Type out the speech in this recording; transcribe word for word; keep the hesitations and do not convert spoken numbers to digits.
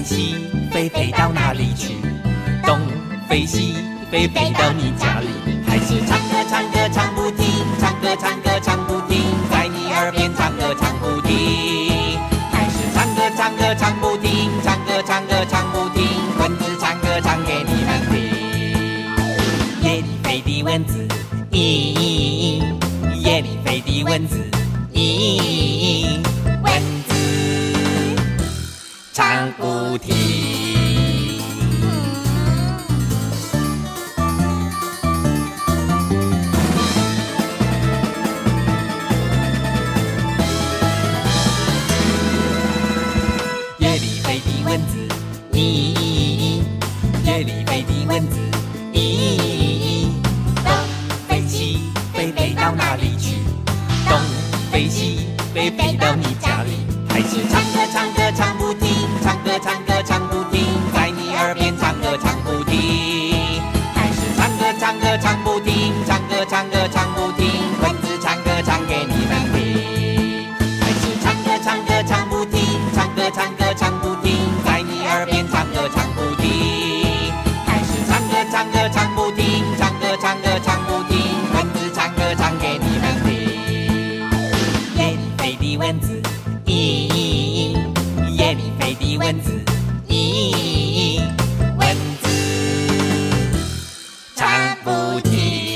起飞，飞到哪里去？东飞西飞，飞到你家里。还是唱歌唱歌唱不停，唱歌唱歌唱不停，在你耳边唱歌唱不停。还是唱歌唱歌唱不停，唱歌唱歌唱不停，蚊子唱歌唱给你们听。夜里飞的蚊子，咦咦咦，夜里飞的蚊子，咦咦咦，蚊子唱不停。夜里飞的蚊子，咦咦咦，夜里飞的蚊子，咦咦咦，东飞西飞，飞到哪里去？东飞西飞，飞到你家里。还是唱歌唱歌唱不停，唱歌唱歌唱不停，在你耳边唱歌唱不停。还是唱歌唱歌唱不停，唱歌唱歌唱不停，蚊子唱歌唱给你们听。还是唱歌唱歌唱不停，唱歌唱歌唱不停，在你耳边唱歌唱不停。还是唱歌唱歌唱不停，唱歌唱歌唱不停，蚊子唱歌唱给你们听。夜里飞的蚊子，咦咦咦，夜里飞的蚊子，咦咦咦，蚊子唱不停。